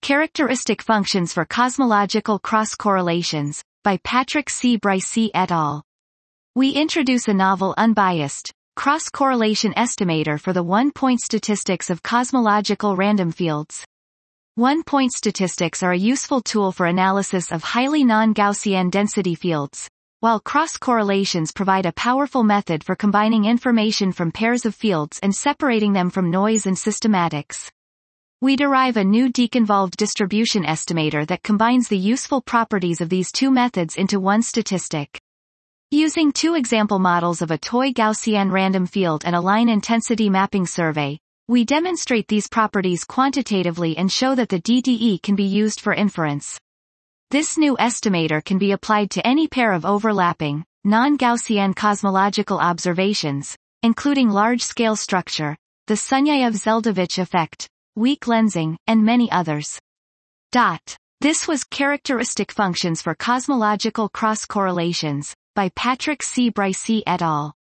Characteristic Functions for Cosmological Cross-Correlations, by Patrick C. Bryce et al. We introduce a novel unbiased, cross-correlation estimator for the one-point statistics of cosmological random fields. One-point statistics are a useful tool for analysis of highly non-Gaussian density fields, while cross-correlations provide a powerful method for combining information from pairs of fields and separating them from noise and systematics. We derive a new deconvolved distribution estimator that combines the useful properties of these two methods into one statistic. Using two example models of a toy Gaussian random field and a line intensity mapping survey, we demonstrate these properties quantitatively and show that the DDE can be used for inference. This new estimator can be applied to any pair of overlapping, non-Gaussian cosmological observations, including large-scale structure, the Sunyaev-Zeldovich effect, weak lensing, and many others. This was Characteristic Functions for Cosmological Cross-Correlations, by Patrick C. Bryce et al.